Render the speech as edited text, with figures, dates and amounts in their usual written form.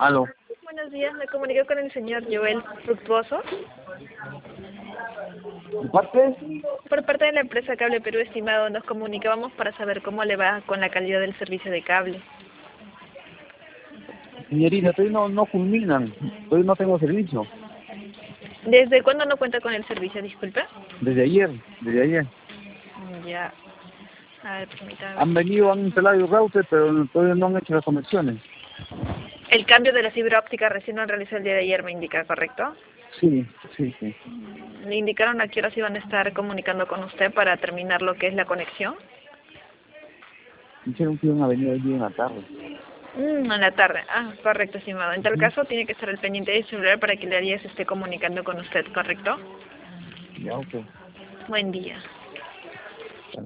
Aló. Buenos días, me comunico con el señor Joel Fructuoso. ¿De parte? Por parte de la empresa Cable Perú, estimado, nos comunicábamos para saber cómo le va con la calidad del servicio de cable. Señorita, todavía no culminan. Todavía no tengo servicio. ¿Desde cuándo no cuenta con el servicio, disculpe? Desde ayer. Ya. A ver, permítame. Han venido, han instalado el router, pero todavía no han hecho las conexiones. El cambio de la fibra óptica recién lo realizó el día de ayer, me indica, ¿correcto? Sí. ¿Le indicaron a qué horas iban a estar comunicando con usted para terminar lo que es la conexión? Dijeron que iban a venir hoy día en la tarde. En la tarde. Ah, correcto, estimado. En tal Ujú. caso, tiene que estar al pendiente de su celular para que el área se esté comunicando con usted, ¿correcto? Ya, ok. Buen día.